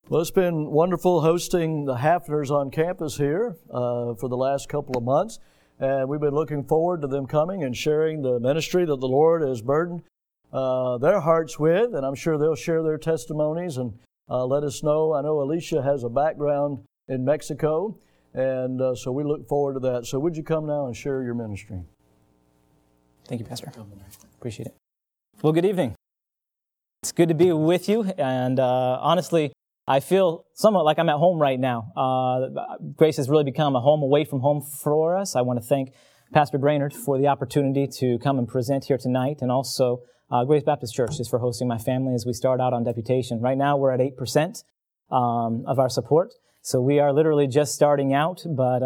Well, it's been wonderful hosting the Hafners on campus here for the last couple of months. And we've been looking forward to them coming and sharing the ministry that the Lord has burdened their hearts with. And I'm sure they'll share their testimonies and let us know. I know Alicia has a background in Mexico, and so we look forward to that. So would you come now and share your ministry? Thank you, Pastor. Appreciate it. Well, good evening. It's good to be with you. And honestly, I feel somewhat like I'm at home right now. Grace has really become a home away from home for us. I want to thank Pastor Brainerd for the opportunity to come and present here tonight, and also Grace Baptist Church is for hosting my family as we start out on deputation. Right now we're at 8% of our support, so we are literally just starting out, but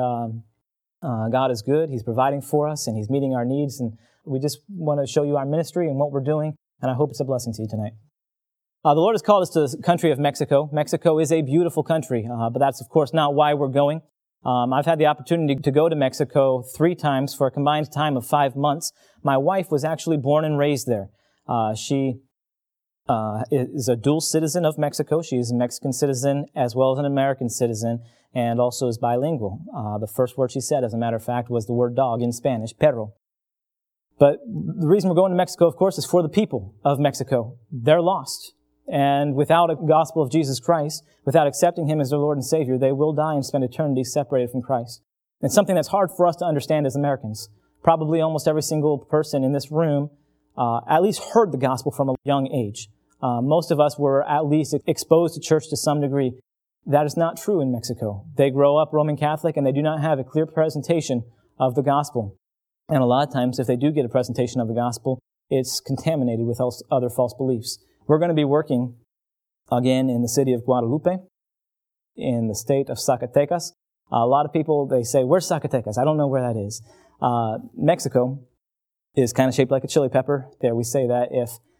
God is good. He's providing for us, and He's meeting our needs, and we just want to show you our ministry and what we're doing, and I hope it's a blessing to you tonight. The Lord has called us to the country of Mexico. Mexico is a beautiful country, but that's, of course, not why we're going. I've had the opportunity to go to Mexico 3 times for a combined time of 5 months. My wife was actually born and raised there. She is a dual citizen of Mexico. She is a Mexican citizen as well as an American citizen, and also is bilingual. The first word she said, as a matter of fact, was the word dog in Spanish, perro. But the reason we're going to Mexico, of course, is for the people of Mexico. They're lost. And without a gospel of Jesus Christ, without accepting Him as their Lord and Savior, they will die and spend eternity separated from Christ. It's something that's hard for us to understand as Americans. Probably almost every single person in this room at least heard the gospel from a young age. Most of us were at least exposed to church to some degree. That is not true in Mexico. They grow up Roman Catholic and they do not have a clear presentation of the gospel. And a lot of times, if they do get a presentation of the gospel, it's contaminated with other false beliefs. We're going to be working, again, in the city of Guadalupe, in the state of Zacatecas. A lot of people, they say, where's Zacatecas? I don't know where that is. Mexico is kind of shaped like a chili pepper. There we say that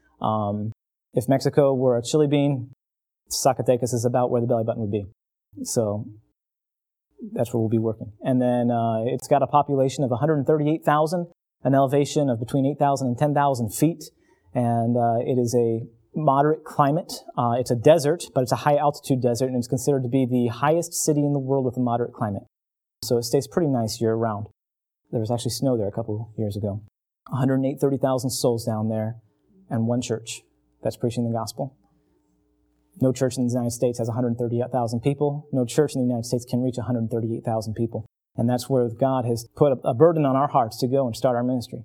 if Mexico were a chili bean, Zacatecas is about where the belly button would be. So that's where we'll be working. And then it's got a population of 138,000, an elevation of between 8,000 and 10,000 feet. And it is a moderate climate. It's a desert, but it's a high-altitude desert, and it's considered to be the highest city in the world with a moderate climate. So it stays pretty nice year-round. There was actually snow there a couple years ago. 30,000 souls down there, and one church that's preaching the gospel. No church in the United States has 138,000 people. No church in the United States can reach 138,000 people. And that's where God has put a burden on our hearts to go and start our ministry.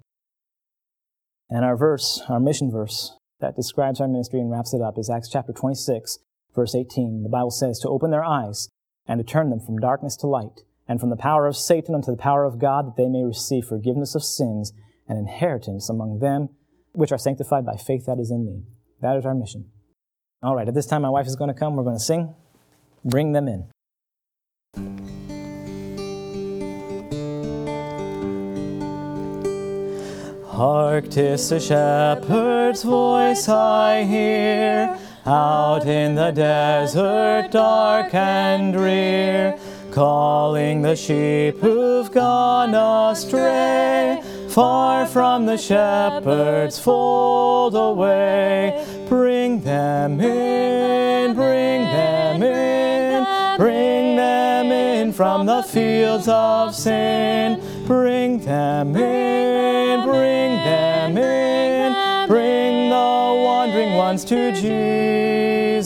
And our verse, our mission verse, that describes our ministry and wraps it up is Acts chapter 26, verse 18. The Bible says, to open their eyes and to turn them from darkness to light, and from the power of Satan unto the power of God, that they may receive forgiveness of sins and inheritance among them which are sanctified by faith that is in me. That is our mission. All right, at this time my wife is going to come. We're going to sing, Bring Them In. Hark, 'tis a shepherd's voice I hear, out in the desert dark and drear, calling the sheep who've gone astray, far from the shepherd's fold away. Bring them in, bring them in, bring them in from the fields of sin. Bring them in, bring them in, bring the wandering ones to Jesus.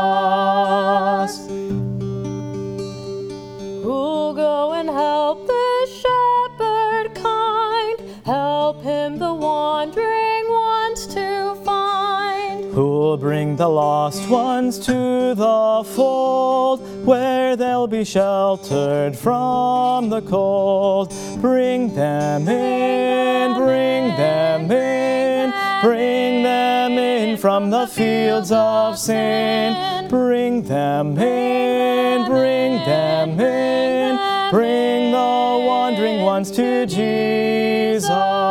Who'll go and help the shepherd kind, help him the wandering ones to find. Who'll bring the lost ones to the fold, where they'll be sheltered from the cold. Bring them in, bring them in, bring them in from the fields of sin. Bring them in, bring them in, bring the wandering ones to Jesus.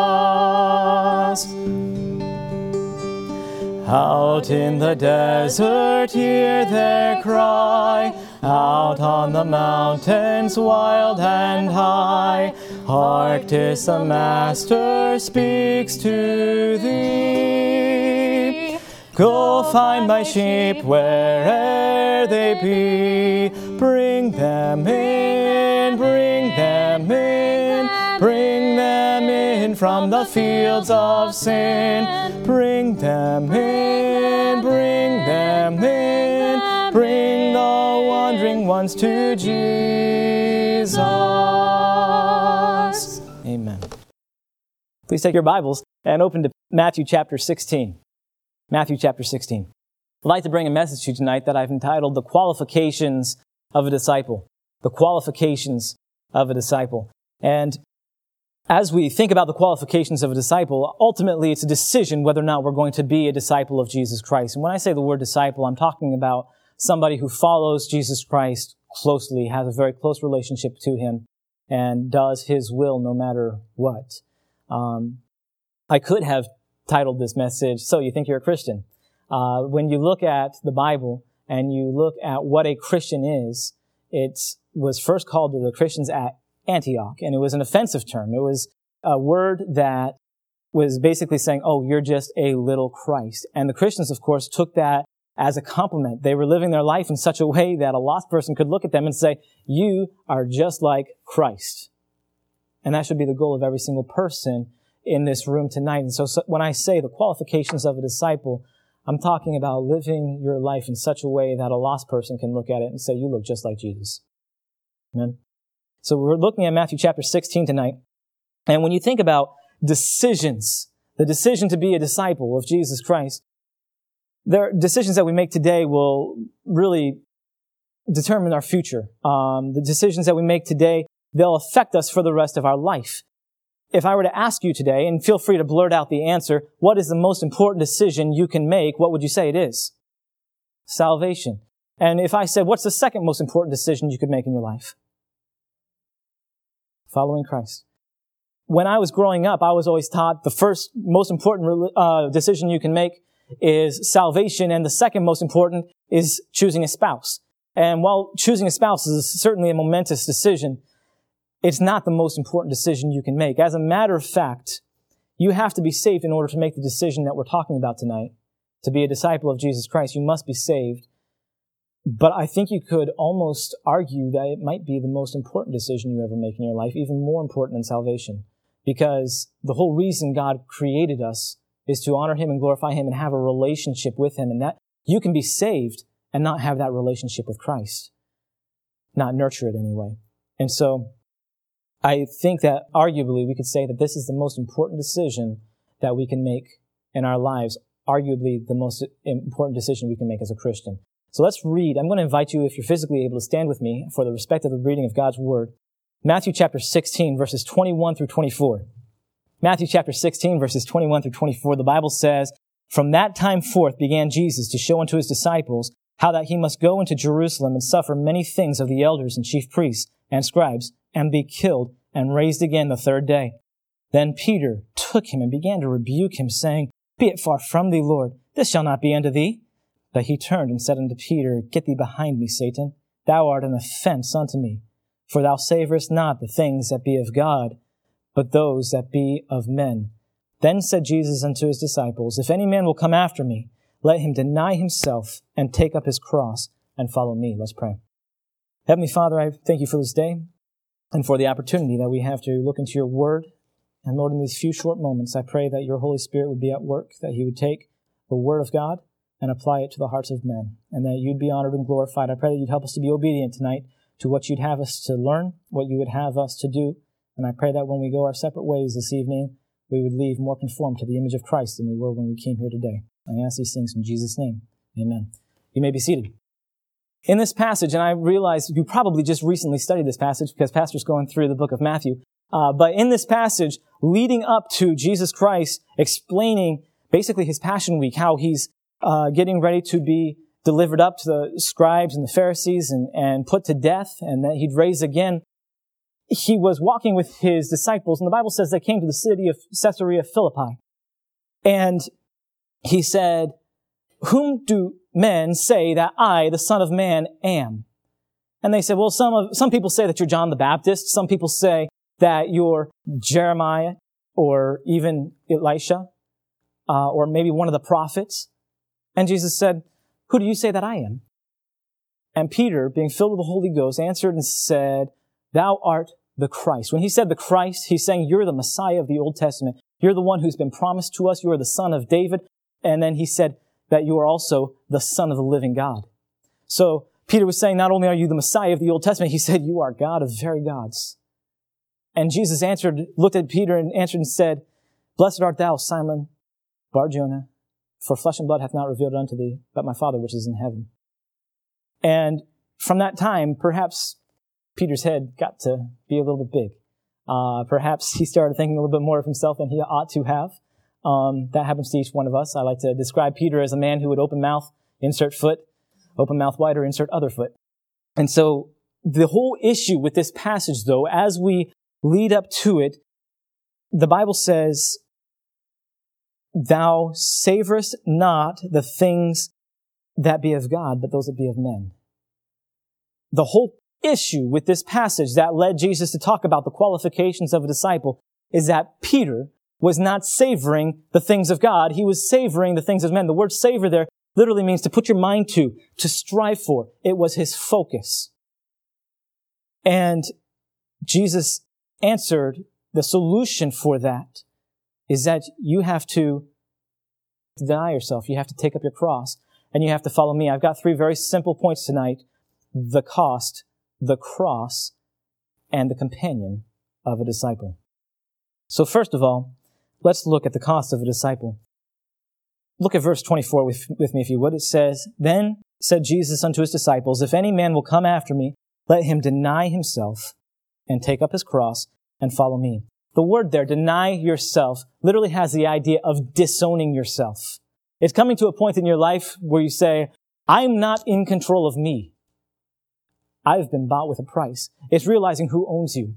Out in the desert hear their cry, out on the mountains wild and high. Hark, 'tis the Master speaks to thee. Go find my sheep where'er they be. Bring them in, bring them in, bring them in from the fields of sin. Bring them in, bring them in, bring the wandering ones to Jesus. Amen. Please take your Bibles and open to Matthew chapter 16. Matthew chapter 16. I'd like to bring a message to you tonight that I've entitled The Qualifications of a Disciple. The Qualifications of a Disciple. And as we think about the qualifications of a disciple, ultimately it's a decision whether or not we're going to be a disciple of Jesus Christ. And when I say the word disciple, I'm talking about somebody who follows Jesus Christ closely, has a very close relationship to Him, and does His will no matter what. I could have titled this message, So You Think You're a Christian? When you look at the Bible and you look at what a Christian is, it was first called to the Christians at Antioch, and it was an offensive term. It was a word that was basically saying, oh, you're just a little Christ. And the Christians, of course, took that as a compliment. They were living their life in such a way that a lost person could look at them and say, you are just like Christ. And that should be the goal of every single person in this room tonight. And so when I say the qualifications of a disciple, I'm talking about living your life in such a way that a lost person can look at it and say, you look just like Jesus. Amen. So we're looking at Matthew chapter 16 tonight. And when you think about decisions, the decision to be a disciple of Jesus Christ, there are decisions that we make today will really determine our future. The decisions that we make today, they'll affect us for the rest of our life. If I were to ask you today, and feel free to blurt out the answer, what is the most important decision you can make? What would you say it is? Salvation. And if I said, what's the second most important decision you could make in your life? Following Christ. When I was growing up, I was always taught the first most important decision you can make is salvation, and the second most important is choosing a spouse. And while choosing a spouse is certainly a momentous decision, it's not the most important decision you can make. As a matter of fact, you have to be saved in order to make the decision that we're talking about tonight. To be a disciple of Jesus Christ, you must be saved. But I think you could almost argue that it might be the most important decision you ever make in your life, even more important than salvation. Because the whole reason God created us is to honor Him and glorify Him and have a relationship with Him. And that you can be saved and not have that relationship with Christ. Not nurture it anyway. And so I think that arguably we could say that this is the most important decision that we can make in our lives. Arguably the most important decision we can make as a Christian. So let's read. I'm going to invite you, if you're physically able, to stand with me for the respect of the reading of God's Word. Matthew chapter 16, verses 21 through 24. Matthew chapter 16, verses 21 through 24, the Bible says, From that time forth began Jesus to show unto His disciples how that He must go into Jerusalem and suffer many things of the elders and chief priests and scribes, and be killed, and raised again the third day. Then Peter took Him and began to rebuke Him, saying, Be it far from thee, Lord, this shall not be unto thee. But He turned and said unto Peter, Get thee behind me, Satan. Thou art an offense unto me. For thou savorest not the things that be of God, but those that be of men. Then said Jesus unto His disciples, If any man will come after me, let him deny himself and take up his cross and follow me. Let's pray. Heavenly Father, I thank You for this day and for the opportunity that we have to look into Your Word. And Lord, in these few short moments, I pray that Your Holy Spirit would be at work, that He would take the Word of God and apply it to the hearts of men, and that You'd be honored and glorified. I pray that You'd help us to be obedient tonight to what You'd have us to learn, what You would have us to do. And I pray that when we go our separate ways this evening, we would leave more conformed to the image of Christ than we were when we came here today. I ask these things in Jesus' name. Amen. You may be seated. In this passage, and I realize you probably just recently studied this passage because Pastor's going through the book of Matthew, but in this passage, leading up to Jesus Christ explaining basically His Passion Week, how He's getting ready to be delivered up to the scribes and the Pharisees and put to death, and that He'd raise again, He was walking with His disciples, and the Bible says they came to the city of Caesarea Philippi. And He said, Whom do men say that I, the Son of Man, am? And they said, well, some people say that you're John the Baptist. Some people say that you're Jeremiah or even Elisha, or maybe one of the prophets. And Jesus said, "Who do you say that I am?" And Peter, being filled with the Holy Ghost, answered and said, "Thou art the Christ." When he said the Christ, he's saying, you're the Messiah of the Old Testament. You're the one who's been promised to us. You are the Son of David. And then he said that you are also the Son of the living God. So Peter was saying, not only are you the Messiah of the Old Testament, he said, you are God of very gods. And Jesus looked at Peter and answered and said, "Blessed art thou, Simon Bar-Jonah, for flesh and blood hath not revealed it unto thee, but my Father which is in heaven." And from that time, perhaps Peter's head got to be a little bit big. Perhaps he started thinking a little bit more of himself than he ought to have. That happens to each one of us. I like to describe Peter as a man who would open mouth, insert foot, open mouth wider, insert other foot. And so the whole issue with this passage, though, as we lead up to it, the Bible says, "Thou savorest not the things that be of God, but those that be of men." The whole issue with this passage that led Jesus to talk about the qualifications of a disciple is that Peter was not savoring the things of God. He was savoring the things of men. The word savor there literally means to put your mind to strive for. It was his focus. And Jesus answered, the solution for that is that you have to deny yourself. You have to take up your cross and you have to follow me. I've got 3 very simple points tonight: the cost, the cross, and the companion of a disciple. So first of all, let's look at the cost of a disciple. Look at verse 24 with me, if you would. It says, "Then said Jesus unto his disciples, If any man will come after me, let him deny himself and take up his cross and follow me." The word there, deny yourself, literally has the idea of disowning yourself. It's coming to a point in your life where you say, I'm not in control of me. I've been bought with a price. It's realizing who owns you.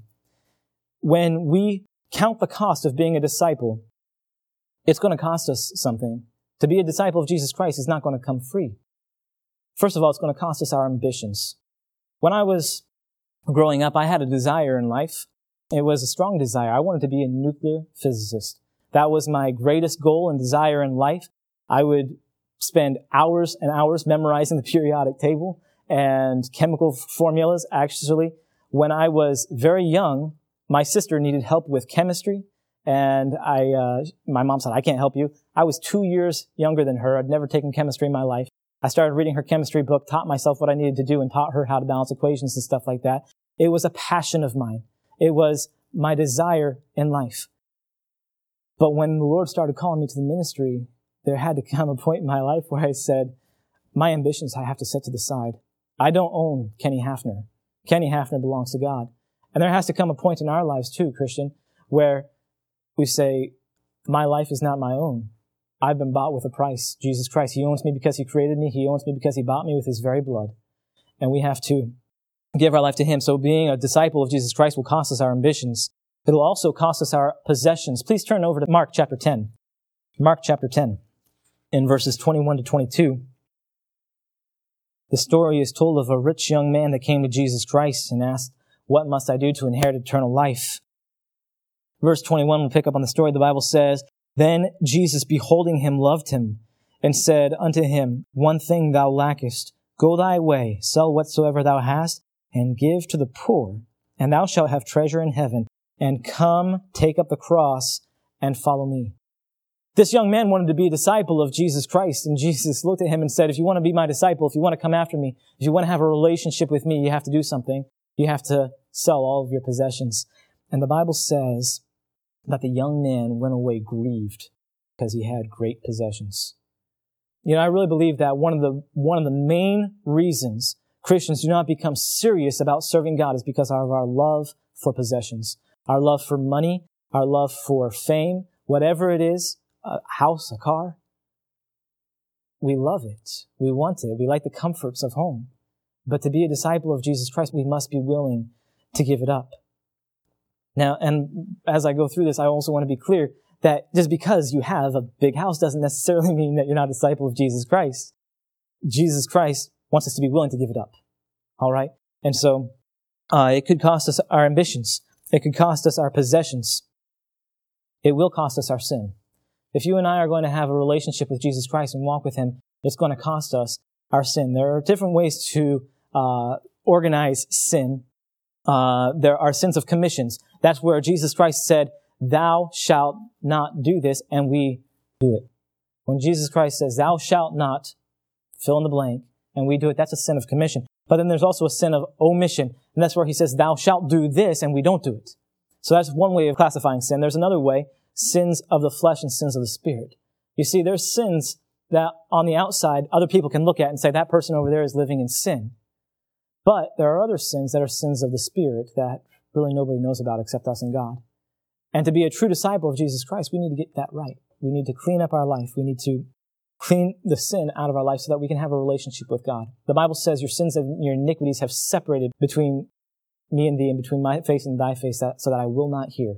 When we count the cost of being a disciple, it's going to cost us something. To be a disciple of Jesus Christ is not going to come free. First of all, it's going to cost us our ambitions. When I was growing up, I had a desire in life. It was a strong desire. I wanted to be a nuclear physicist. That was my greatest goal and desire in life. I would spend hours and hours memorizing the periodic table and chemical formulas. Actually, when I was very young, my sister needed help with chemistry, and my mom said, "I can't help you." I was 2 years younger than her. I'd never taken chemistry in my life. I started reading her chemistry book, taught myself what I needed to do, and taught her how to balance equations and stuff like that. It was a passion of mine. It was my desire in life. But when the Lord started calling me to the ministry, there had to come a point in my life where I said, my ambitions I have to set to the side. I don't own Kenny Hafner. Kenny Hafner belongs to God. And there has to come a point in our lives too, Christian, where we say, my life is not my own. I've been bought with a price. Jesus Christ, He owns me because He created me. He owns me because He bought me with His very blood. And we have to give our life to Him. So being a disciple of Jesus Christ will cost us our ambitions. It'll also cost us our possessions. Please turn over to Mark chapter 10. Mark chapter 10, in verses 21 to 22. The story is told of a rich young man that came to Jesus Christ and asked, "What must I do to inherit eternal life?" Verse 21, we'll pick up on the story. The Bible says, "Then Jesus, beholding him, loved him, and said unto him, One thing thou lackest. Go thy way, sell whatsoever thou hast, and give to the poor, and thou shalt have treasure in heaven. And come, take up the cross, and follow me." This young man wanted to be a disciple of Jesus Christ, and Jesus looked at him and said, if you want to be my disciple, if you want to come after me, if you want to have a relationship with me, you have to do something. You have to sell all of your possessions. And the Bible says that the young man went away grieved because he had great possessions. You know, I really believe that one of the main reasons Christians do not become serious about serving God is because of our love for possessions, our love for money, our love for fame, whatever it is, a house, a car. We love it. We want it. We like the comforts of home. But to be a disciple of Jesus Christ, we must be willing to give it up. Now, and as I go through this, I also want to be clear that just because you have a big house doesn't necessarily mean that you're not a disciple of Jesus Christ. Jesus Christ wants us to be willing to give it up. All right? And so it could cost us our ambitions. It could cost us our possessions. It will cost us our sin. If you and I are going to have a relationship with Jesus Christ and walk with Him, It's going to cost us our sin. There are different ways to organize sin. There are sins of commissions. That's where Jesus Christ said, "Thou shalt not do this," and we do it. When Jesus Christ says, "Thou shalt not," fill in the blank, and we do it, that's a sin of commission. But then there's also a sin of omission, and that's where he says, "Thou shalt do this," and we don't do it. So that's one way of classifying sin. There's another way, sins of the flesh and sins of the spirit. You see, there's sins that on the outside, other people can look at and say, that person over there is living in sin. But there are other sins that are sins of the spirit that really nobody knows about except us and God. And to be a true disciple of Jesus Christ, we need to get that right. We need to clean up our life. We need to clean the sin out of our life so that we can have a relationship with God. The Bible says your sins and your iniquities have separated between me and thee and between my face and thy face so that I will not hear.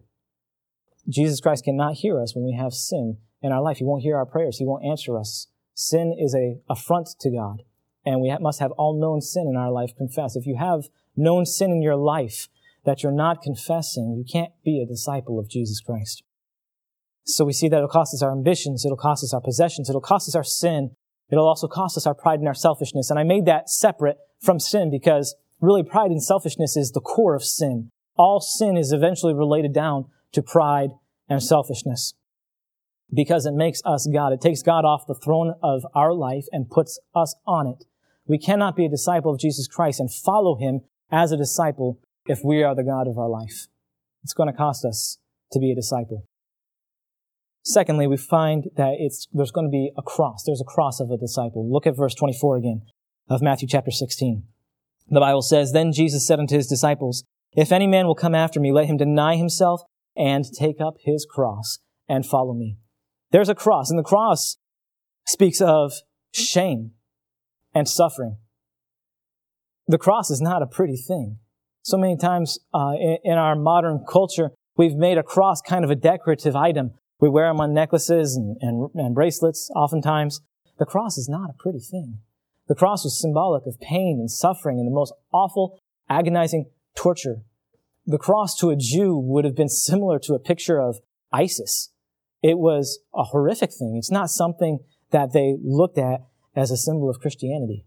Jesus Christ cannot hear us when we have sin in our life. He won't hear our prayers. He won't answer us. Sin is an affront to God. And we must have all known sin in our life confessed. If you have known sin in your life that you're not confessing, you can't be a disciple of Jesus Christ. So we see that it'll cost us our ambitions, it'll cost us our possessions, it'll cost us our sin, it'll also cost us our pride and our selfishness. And I made that separate from sin because really pride and selfishness is the core of sin. All sin is eventually related down to pride and selfishness because it makes us God. It takes God off the throne of our life and puts us on it. We cannot be a disciple of Jesus Christ and follow him as a disciple if we are the God of our life. It's going to cost us to be a disciple. Secondly, we find that there's going to be a cross. There's a cross of a disciple. Look at verse 24 again of Matthew chapter 16. The Bible says, "Then Jesus said unto his disciples, If any man will come after me, let him deny himself and take up his cross and follow me." There's a cross, and the cross speaks of shame and suffering. The cross is not a pretty thing. So many times in our modern culture, we've made a cross kind of a decorative item. We wear them on necklaces and bracelets oftentimes. The cross is not a pretty thing. The cross was symbolic of pain and suffering and the most awful, agonizing torture. The cross to a Jew would have been similar to a picture of ISIS. It was a horrific thing. It's not something that they looked at as a symbol of Christianity.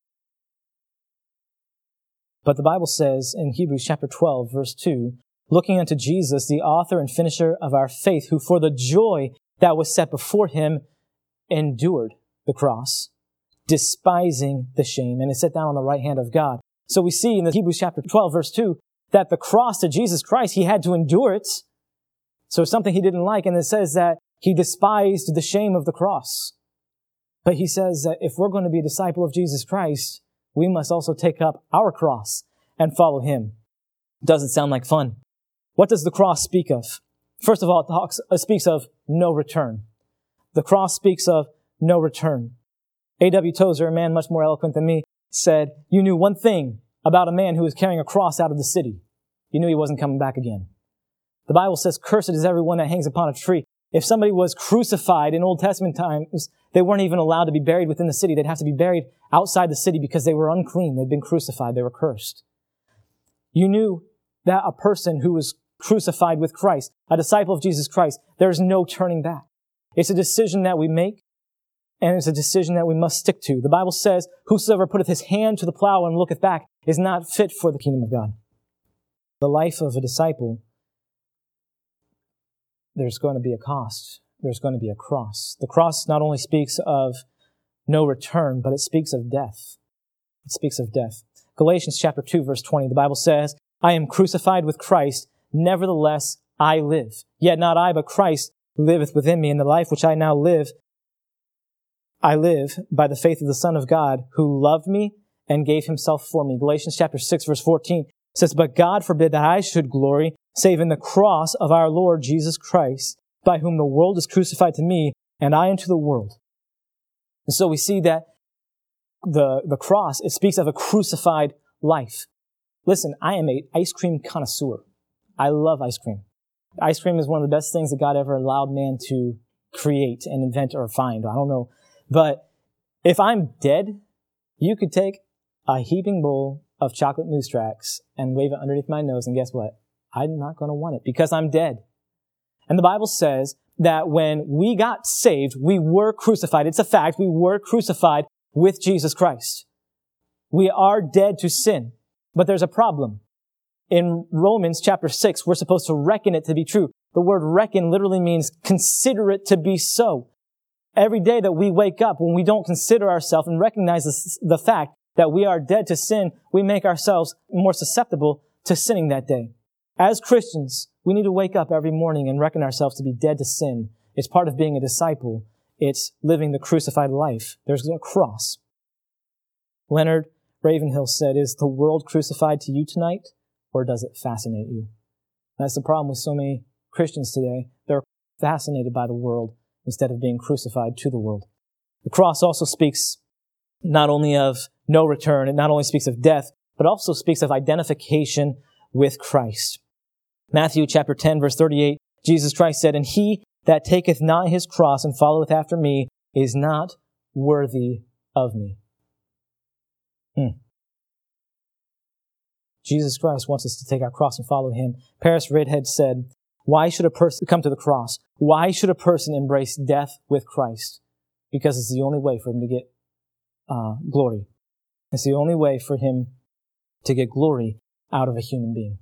But the Bible says in Hebrews chapter 12, verse 2, "Looking unto Jesus, the author and finisher of our faith, who for the joy that was set before him endured the cross, despising the shame, and is set down on the right hand of God." So we see in the Hebrews chapter 12, verse 2, that the cross to Jesus Christ, he had to endure it. So it's something he didn't like, and it says that he despised the shame of the cross. But he says that if we're going to be a disciple of Jesus Christ, we must also take up our cross and follow him. Doesn't sound like fun. What does the cross speak of? First of all, it speaks of no return. The cross speaks of no return. A.W. Tozer, a man much more eloquent than me, said, "You knew one thing about a man who was carrying a cross out of the city. You knew he wasn't coming back again." The Bible says, "Cursed is everyone that hangs upon a tree." If somebody was crucified in Old Testament times, they weren't even allowed to be buried within the city. They'd have to be buried outside the city because they were unclean. They'd been crucified. They were cursed. You knew that a person who was crucified with Christ, a disciple of Jesus Christ, there's no turning back. It's a decision that we make, and it's a decision that we must stick to. The Bible says, "Whosoever putteth his hand to the plow and looketh back is not fit for the kingdom of God." The life of a disciple, there's going to be a cost. There's going to be a cross. The cross not only speaks of no return, but it speaks of death. It speaks of death. Galatians chapter 2, verse 20, the Bible says, "I am crucified with Christ, nevertheless I live. Yet not I, but Christ liveth within me. In the life which I now live, I live by the faith of the Son of God, who loved me and gave himself for me." Galatians chapter 6, verse 14 says, "But God forbid that I should glory, save in the cross of our Lord Jesus Christ, by whom the world is crucified to me, and I unto the world." And so we see that the cross, it speaks of a crucified life. Listen, I am an ice cream connoisseur. I love ice cream. Ice cream is one of the best things that God ever allowed man to create and invent or find. I don't know. But if I'm dead, you could take a heaping bowl of chocolate Moose Tracks and wave it underneath my nose, and guess what? I'm not going to want it because I'm dead. And the Bible says that when we got saved, we were crucified. It's a fact. We were crucified with Jesus Christ. We are dead to sin. But there's a problem. In Romans chapter 6, we're supposed to reckon it to be true. The word reckon literally means consider it to be so. Every day that we wake up, when we don't consider ourselves and recognize the fact that we are dead to sin, we make ourselves more susceptible to sinning that day. As Christians, we need to wake up every morning and reckon ourselves to be dead to sin. It's part of being a disciple. It's living the crucified life. There's a cross. Leonard Ravenhill said, "Is the world crucified to you tonight, or does it fascinate you?" That's the problem with so many Christians today. They're fascinated by the world instead of being crucified to the world. The cross also speaks not only of no return, it not only speaks of death, but also speaks of identification with Christ. Matthew chapter 10, verse 38, Jesus Christ said, "And he that taketh not his cross and followeth after me is not worthy of me." Jesus Christ wants us to take our cross and follow him. Paris Redhead said, "Why should a person come to the cross? Why should a person embrace death with Christ? Because it's the only way for him to get glory. It's the only way for him to get glory out of a human being."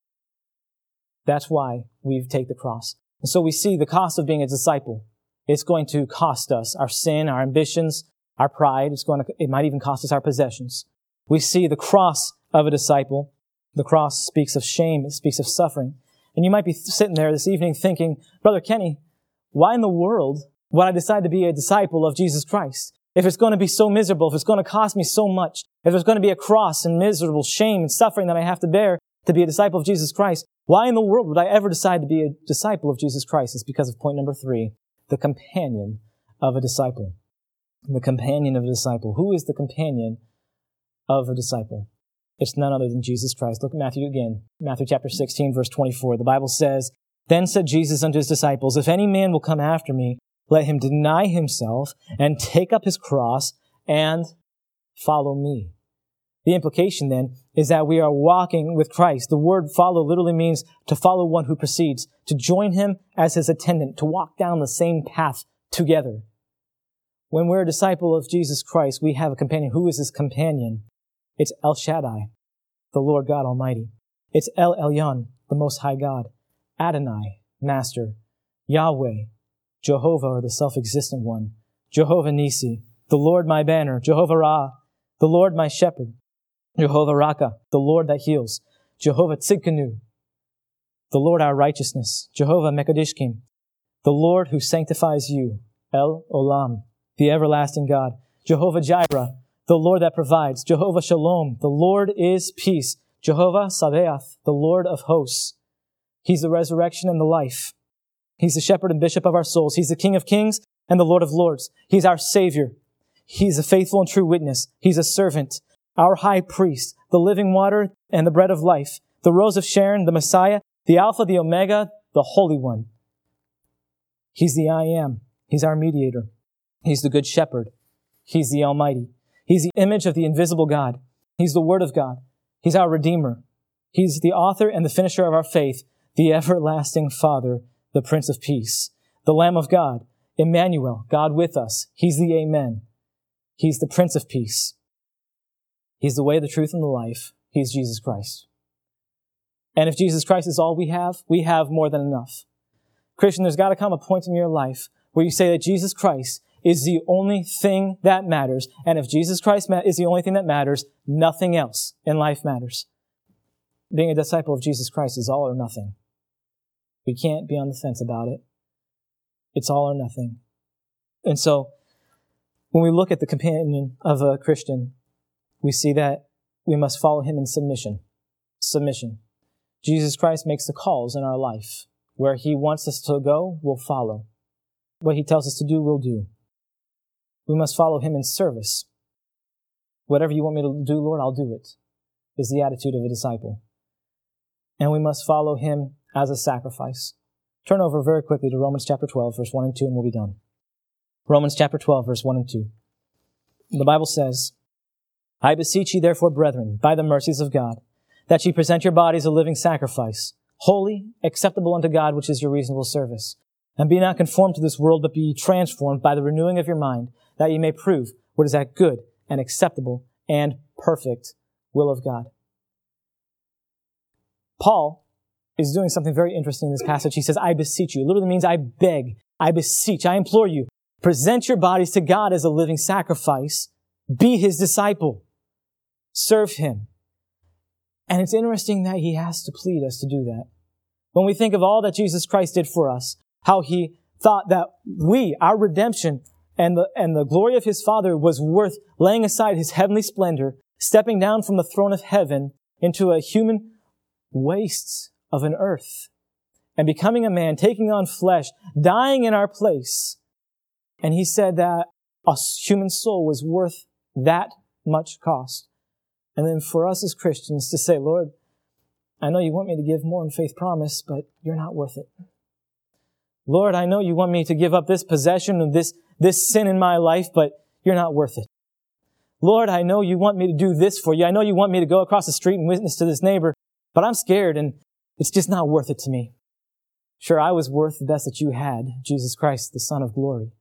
That's why we take the cross. And so we see the cost of being a disciple. It's going to cost us our sin, our ambitions, our pride. It might even cost us our possessions. We see the cross of a disciple. The cross speaks of shame. It speaks of suffering. And you might be sitting there this evening thinking, "Brother Kenny, why in the world would I decide to be a disciple of Jesus Christ? If it's going to be so miserable, if it's going to cost me so much, if there's going to be a cross and miserable shame and suffering that I have to bear to be a disciple of Jesus Christ, why in the world would I ever decide to be a disciple of Jesus Christ?" It's because of point number 3, the companion of a disciple. The companion of a disciple. Who is the companion of a disciple? It's none other than Jesus Christ. Look at Matthew again. Matthew chapter 16, verse 24. The Bible says, "Then said Jesus unto his disciples, If any man will come after me, let him deny himself and take up his cross and follow me." The implication then is that we are walking with Christ. The word follow literally means to follow one who precedes, to join him as his attendant, to walk down the same path together. When we're a disciple of Jesus Christ, we have a companion. Who is his companion? It's El Shaddai, the Lord God Almighty. It's El Elyon, the Most High God. Adonai, Master. Yahweh, Jehovah, or the self-existent one. Jehovah Nisi, the Lord my banner. Jehovah Ra, the Lord my shepherd. Jehovah Raka, the Lord that heals. Jehovah Tzidkenu, the Lord our righteousness. Jehovah Mekadishkim, the Lord who sanctifies you. El Olam, the everlasting God. Jehovah Jireh, the Lord that provides. Jehovah Shalom, the Lord is peace. Jehovah Sabaoth, the Lord of hosts. He's the resurrection and the life. He's the shepherd and bishop of our souls. He's the King of kings and the Lord of lords. He's our Savior. He's a faithful and true witness. He's a servant, our high priest, the living water and the bread of life, the rose of Sharon, the Messiah, the Alpha, the Omega, the Holy One. He's the I Am. He's our mediator. He's the good shepherd. He's the Almighty. He's the image of the invisible God. He's the Word of God. He's our Redeemer. He's the author and the finisher of our faith, the everlasting Father, the Prince of Peace, the Lamb of God, Emmanuel, God with us. He's the Amen. He's the Prince of Peace. He's the way, the truth, and the life. He's Jesus Christ. And if Jesus Christ is all we have more than enough. Christian, there's got to come a point in your life where you say that Jesus Christ is the only thing that matters. And if Jesus Christ is the only thing that matters, nothing else in life matters. Being a disciple of Jesus Christ is all or nothing. We can't be on the fence about it. It's all or nothing. And so, when we look at the companion of a Christian, we see that we must follow him in submission. Submission. Jesus Christ makes the calls in our life. Where he wants us to go, we'll follow. What he tells us to do, we'll do. We must follow him in service. Whatever you want me to do, Lord, I'll do it, is the attitude of a disciple. And we must follow him as a sacrifice. Turn over very quickly to Romans chapter 12, verse 1 and 2, and we'll be done. Romans chapter 12, verse 1 and 2. The Bible says, "I beseech ye therefore, brethren, by the mercies of God, that ye present your bodies a living sacrifice, holy, acceptable unto God, which is your reasonable service. And be not conformed to this world, but be ye transformed by the renewing of your mind, that ye may prove what is that good and acceptable and perfect will of God. Paul is doing something very interesting in this passage. He says, I beseech you. It literally means I beg, I beseech, I implore you. Present your bodies to God as a living sacrifice. Be His disciple. Serve Him. And it's interesting that He has to plead us to do that. When we think of all that Jesus Christ did for us, how He thought that our redemption and the glory of His Father was worth laying aside His heavenly splendor, stepping down from the throne of heaven into a human waste of an earth, and becoming a man, taking on flesh, dying in our place. And He said that a human soul was worth that much cost. And then for us as Christians to say, Lord, I know you want me to give more in faith promise, but you're not worth it. Lord, I know you want me to give up this possession and this sin in my life, but you're not worth it. Lord, I know you want me to do this for you. I know you want me to go across the street and witness to this neighbor, but I'm scared and it's just not worth it to me. Sure, I was worth the best that you had, Jesus Christ, the Son of glory.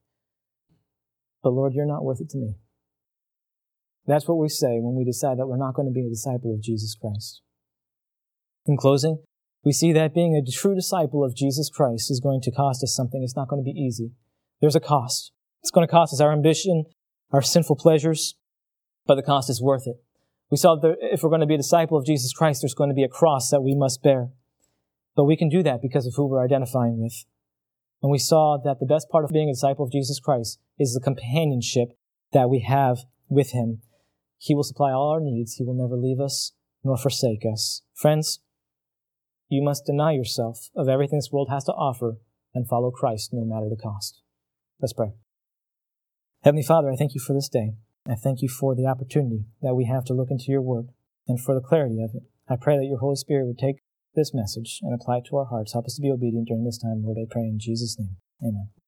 But Lord, you're not worth it to me. That's what we say when we decide that we're not going to be a disciple of Jesus Christ. In closing, we see that being a true disciple of Jesus Christ is going to cost us something. It's not going to be easy. There's a cost. It's going to cost us our ambition, our sinful pleasures, but the cost is worth it. We saw that if we're going to be a disciple of Jesus Christ, there's going to be a cross that we must bear. But we can do that because of who we're identifying with. And we saw that the best part of being a disciple of Jesus Christ is the companionship that we have with Him. He will supply all our needs. He will never leave us nor forsake us. Friends, you must deny yourself of everything this world has to offer and follow Christ no matter the cost. Let's pray. Heavenly Father, I thank you for this day. I thank you for the opportunity that we have to look into your word and for the clarity of it. I pray that your Holy Spirit would take this message and apply it to our hearts. Help us to be obedient during this time, Lord, I pray in Jesus' name. Amen.